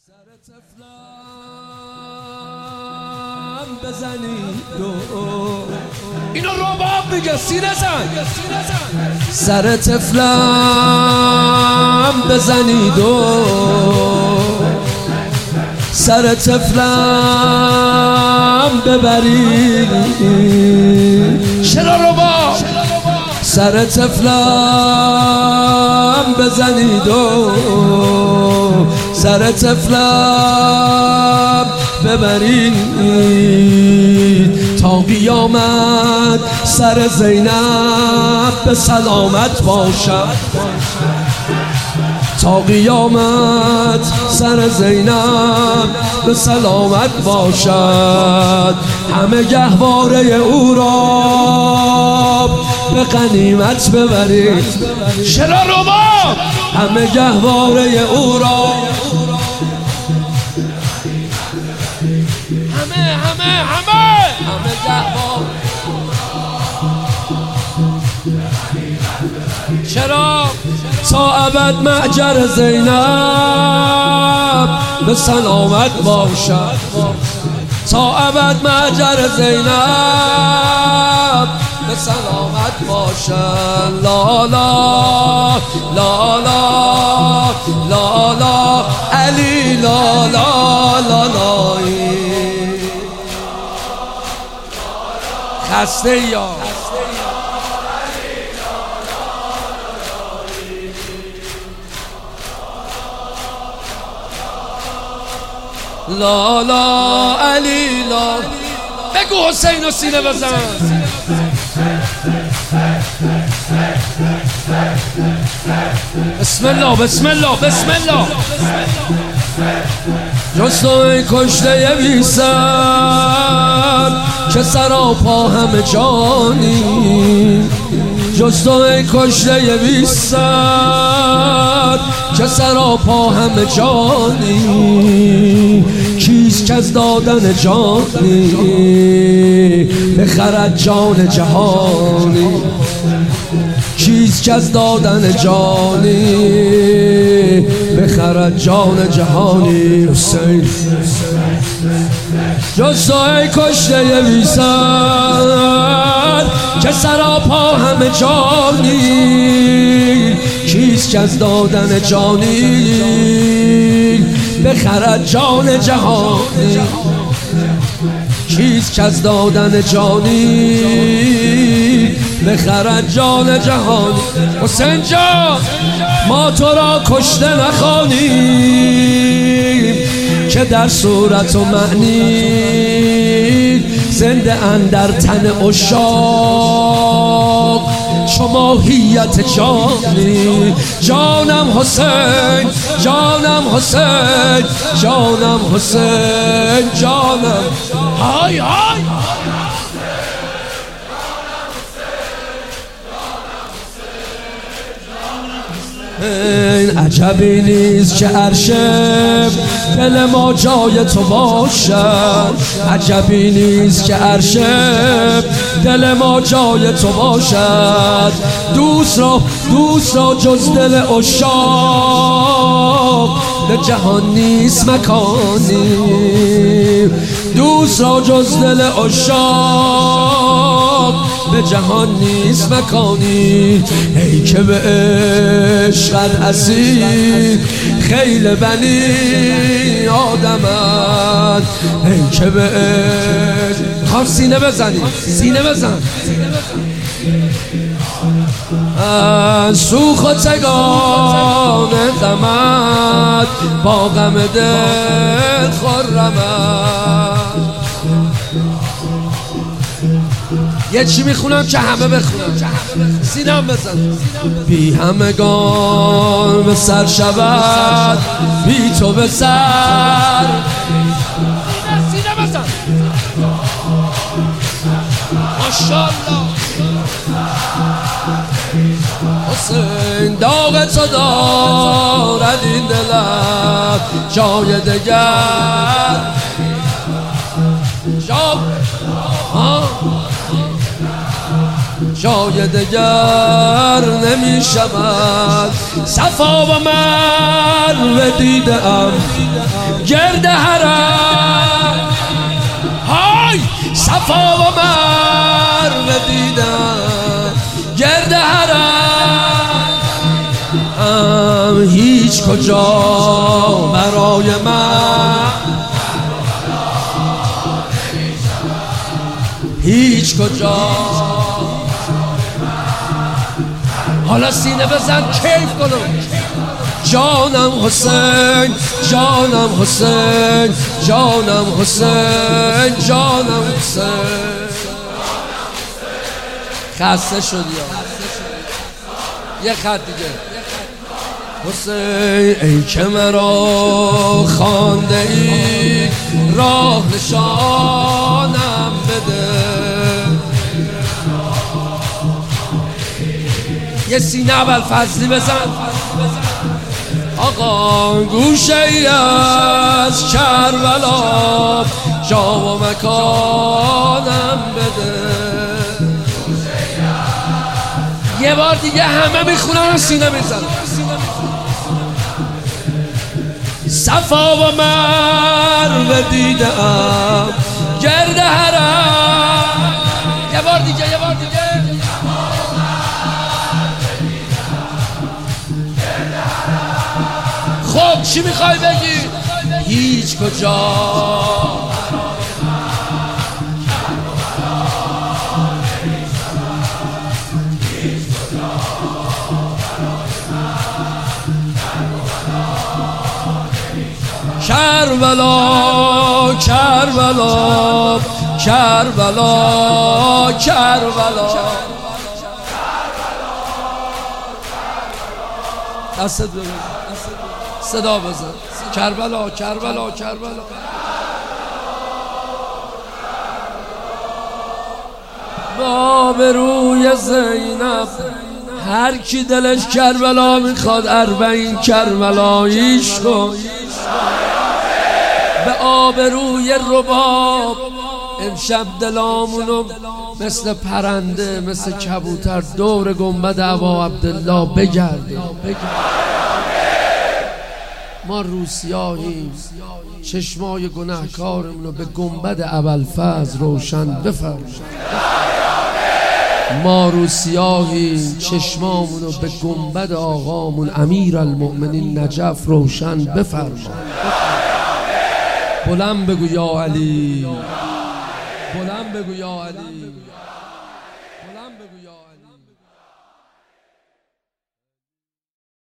سر تفلم بزنید اینو رباب میگه سینه زن. سر تفلم بزنید سر تفلم ببرید. چرا رباب؟ سر تفلم بزنید سر تفلم ببرید تا قیامت سر زینب به سلامت باشد. تا قیامت سر زینب به سلامت باشد. همه گهواره او را به غنیمت ببرید. چرا رباب؟ همه گهواره او را همه گهواره. چرا؟ تا ابد معجر زینب به سلامت باشد. تا ابد معجر زینب به سلامت باشد. لا لا لا لا لا لا علی لا لا لا لا. خسته یا لا لا علی لا. بگو حسین و سینه بزن. بسم الله بسم الله بسم الله. جز تو ای کشته بی سر که سراپا همه جانی. جز تو ای کشته بی سر که سراپا همه جانی. کیست که از دادن جانی بخرد جان جهانی. کیست که از دادن جانی بخرد جان جهانی. حسین جز تو ای کشته بی سر که سراپا همه جانی. کیست که از دادن جانی بخرد جان جهانی. کیست که از دادن جانی بخرد جان جهانی. حسین جان ما تو را کشته نخوانیم که در صورت و معنی زنده اندر تن عشاق چو ماهیت جانی. جانم حسین جانم حسین جانم حسین جانم. های های این عجبی نیست که عرش دل ما جای تو باشد. عجبی نیست که عرش دل ما جای تو باشد. دوست را جز دل عشاق به جهان نیست مکانی. دوست را جز دل عشاق به جهان نیست مکانی. ای که به عشقت اسیر خیل بنی آدمت. ای که به عشق خواهم سینه بزنی سینه بزن. سوخ و تگان غمت با غم دل خرمت. یه چی میخونم که همه بخونم. سینم بزن. بی همگان به سر شود بی تو به سر. سینه بزن. ماشاءالله حسین داغ تو دارد این دلت جای دگر. جای دگر نمی شود. صفا و مروه دیدم گرد حرم، های صفا و مروه دیدم گرد حرم، هیچ کجا برای من، هیچ کجا. حالا سینه بزن کیف کنم. جانم حسین، جانم حسین، جانم حسین، جانم حسین. خسته شدی یه خط دیگه. حسین ای که مرا خوانده ای راه نشانم بده. یه سینه ابوالفضلی بزن. آقا گوشه ای از کربلا جا و مکانم بده. یه بار دیگه همه میخونن و سینه میزن. صفا و مروه دیدم گرد حرم. یه بار دیگه، یه بار دیگه. خب چی میخوای بگی؟ هیچ کجا کربلا، کربلا، کربلا، کربلا. دست بزن، صدا بزن. کربلا، کربلا، کربلا. با به روی زینب هر کی دلش کربلا میخواد 40 کربلاییش کن. به آبروی رباب امشب دلامونو مثل پرنده مثل کبوتر دور گنبد ابا عبدالله بگرده. ما روسیاهیم، چشمای گناهکارمونو به گنبد ابوالفضل روشن بفرمایید. ما روسیاهیم، چشمامونو به گنبد آقامون امیرالمؤمنین نجف روشن بفرمایید. بلند بگو یا علی، بلند بگو یا علی، بلند بگو یا علی.